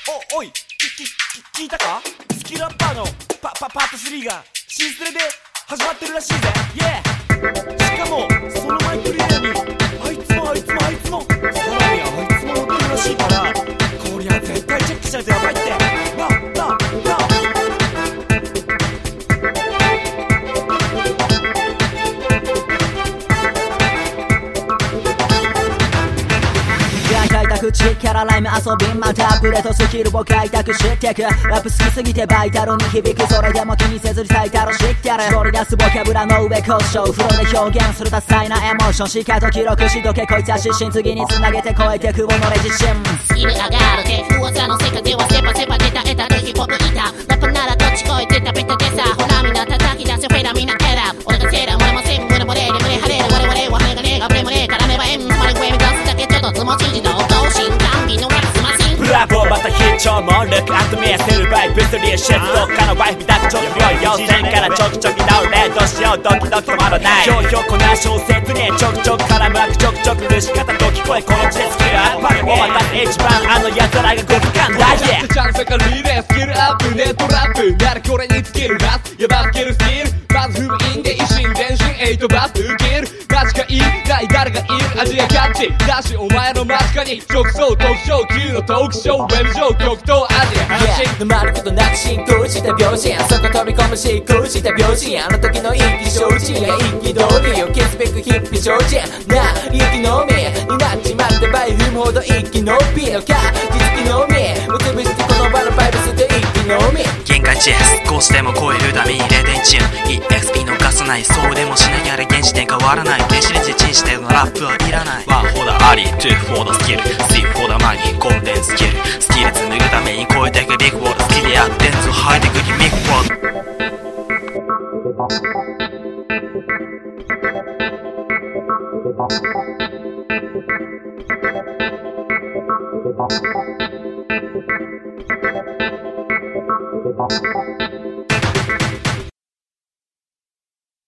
おい、聞いたか？スキルアッパーのパート3が新スレで始まってるらしいぜ。イエー。しかもそのマイクリエアにあいつもさらにあいつも乗ってるらしいから、こりゃ絶対チェックしないとやばいって。 開拓地キャラライム遊びまたアップデートスキルを開拓していく。ラップ好きすぎてバイタルに響く。それでも気にせずに最多の知ってやる。取り出すボキャブラの上交渉フローで表現する多彩なエモーション。しっかりと記録しとけこいつは失神。次につなげて超えてく己の自信。 スキル上がるで噂の世界ではセパセパ出た得たでヒップホップいた。ラップならどっち超えてたベタでさ。ほらみんな叩き出せフェラみんなエラー。俺がセーラー俺もセン胸もレーで胸張れる。我々は羽がねえがブレもねえ絡めば円つまりウェブ出すだけちょっとつもち自動更新単美のミスマシン。 ブラボーまた必聴もルックアットミーセルバイブストリーシェフどっかのワイフだけちょっと要線からちょきちょき直れどうしようドキドキ止まらない。ひょうひょうこな小説にちょくちょく絡むちょくちょくるし方と聞こえこの地でスキルアップお待たせ一番あの奴らがグッカンだイエー。 チャンスがリレースキルアップネットラップならこれにスキル出すやばスキルスキルまず封印で一心伝心8バス受けるマジかいない誰がいるアジアキャッチだしお前の間近に直送特徴級のトークショーウェブ上極東アジア発信沼ることなく進行した拍子そこ飛び込む進行した拍子あの時の一気承知や一気通りを消すべくヒッピ承知なあ一気のみになっちまって倍踏むほど一気のみのか実気のみもつぶしてこの場のバイブスで一気のみ限界値少しでも超えるために0点チューン EXP 逃さないそうでもしなきゃ現時点変わらない電子レンジチンしてのラップはいらない1 for the あり2 for the skill 3 for the money ゴールデンスキルスキル紡ぐために超えていくビッグウォール好きでやってんぞハイテクギミックウォール Thank you.